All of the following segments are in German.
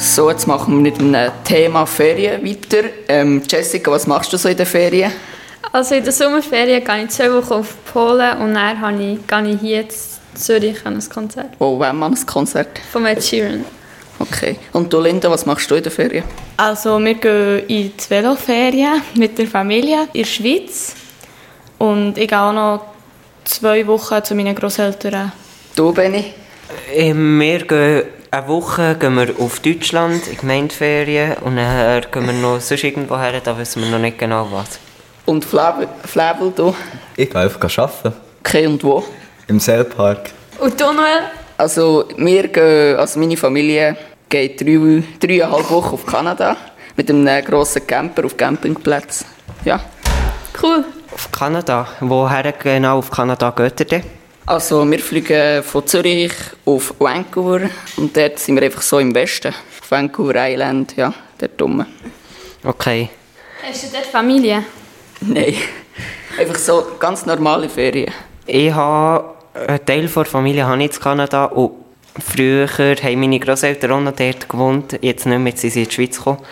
So, jetzt machen wir mit einem Thema Ferien weiter. Jessica, was machst du so in den Ferien? Also in der Sommerferien gehe ich 2 Wochen auf Polen und dann gehe ich hier in Zürich an ein Konzert. Wo wollen wir an ein Konzert? Von Ed Sheeran. Okay. Und du, Linda, was machst du in den Ferien? Also wir gehen in die Veloferien mit der Familie in der Schweiz. Und ich gehe auch noch 2 Wochen zu meinen Grosseltern. Du, Benni? Wir gehen eine Woche auf Deutschland in Gemeindeferien und dann gehen wir noch sonst irgendwo her, da wissen wir noch nicht genau was. Und Flevel, du? Ich gehe einfach arbeiten. Okay, und wo? Im Seilpark. Und du, Noel? Also meine Familie geht 3,5 Wochen auf Kanada mit einem grossen Camper auf Campingplätzen. Ja. Cool. Auf Kanada? Woher genau auf Kanada geht ihr denn? Also wir fliegen von Zürich auf Vancouver und dort sind wir einfach so im Westen. Auf Vancouver Island, ja, dort oben. Okay. Hast du dort Familie? Nein, einfach so ganz normale Ferien. Ich habe einen Teil der Familie habe ich in Kanada und früher haben meine Grosseltern auch noch dort gewohnt, jetzt nicht mehr, jetzt sind sie in die Schweiz gekommen.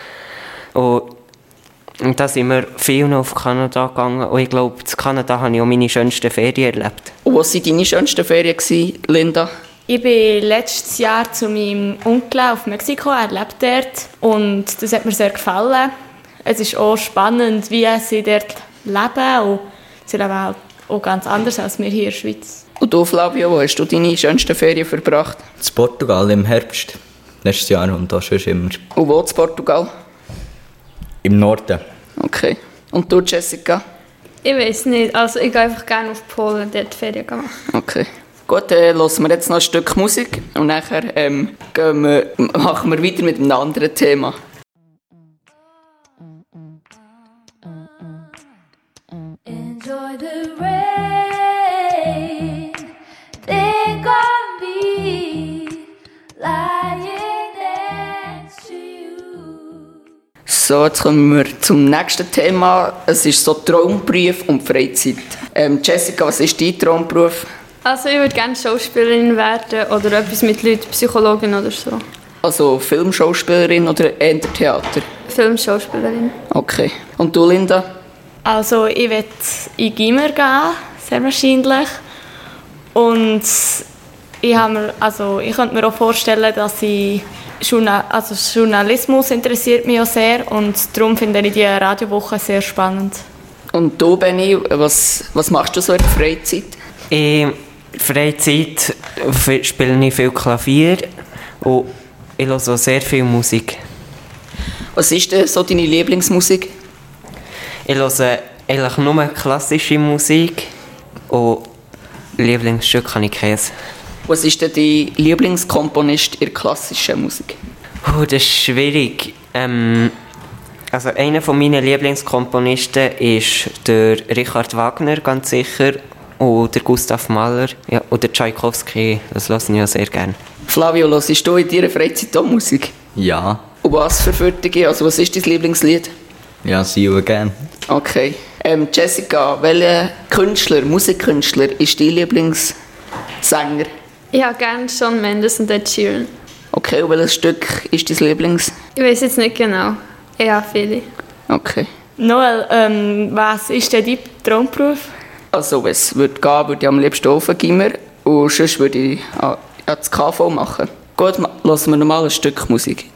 Und da sind wir viel noch auf Kanada gegangen und ich glaube, in Kanada habe ich auch meine schönsten Ferien erlebt. Und was waren deine schönsten Ferien, Linda? Ich bin letztes Jahr zu meinem Onkel auf Mexiko, er lebt dort und das hat mir sehr gefallen. Es ist auch spannend, wie sie dort leben und sie leben halt auch ganz anders als wir hier in der Schweiz. Und du, Flavio, wo hast du deine schönsten Ferien verbracht? In Portugal im Herbst. Letztes Jahr und da schon immer. Und wo in Portugal? Im Norden. Okay. Und du, Jessica? Ich weiß nicht. Also ich gehe einfach gerne auf Polen dort Ferien machen. Okay. Gut, dann hören wir jetzt noch ein Stück Musik und nachher machen wir weiter mit einem anderen Thema. Enjoy the rain. Think of me lying next to you. So, jetzt kommen wir zum nächsten Thema. Es ist so Traumberuf und Freizeit. Jessica, was ist dein Traumberuf? Also ich würde gerne Schauspielerin werden oder etwas mit Leuten, Psychologin oder so. Also Filmschauspielerin oder eher Theater? Filmschauspielerin. Okay. Und du, Linda? Also ich werde in Gimmer gehen, sehr wahrscheinlich. Und ich könnte mir auch vorstellen, dass Journalismus interessiert mich auch sehr und darum finde ich die Radiowoche sehr spannend. Und du, Benni, was machst du so in der Freizeit? In Freizeit spiele ich viel Klavier und ich höre auch sehr viel Musik. Was ist denn so deine Lieblingsmusik? Ich höre eigentlich nur klassische Musik und Lieblingsstück habe ich keins. Was ist denn dein Lieblingskomponist in der klassischen Musik? Das ist schwierig. Also einer von meinen Lieblingskomponisten ist der Richard Wagner, ganz sicher, und der Gustav Mahler, ja, und der Tchaikovsky, das höre ich ja sehr gerne. Flavio, hörst du in deiner Freizeit auch Musik? Ja. Und was für Viertige? Also was ist dein Lieblingslied? Ja, sie auch gerne. Okay. Jessica, welcher Musikkünstler ist dein Lieblingssänger? Ich habe gerne Shawn Mendes und Ed Sheeran. Okay, und welches Stück ist dein Lieblings? Ich weiß jetzt nicht genau. Ich habe viele. Okay. Noel, was ist denn dein Traumberuf? Also wenn es würde gehen, würde ich am liebsten Ofengimmer und sonst würde ich das KV machen. Gut, hören wir nochmal ein Stück Musik.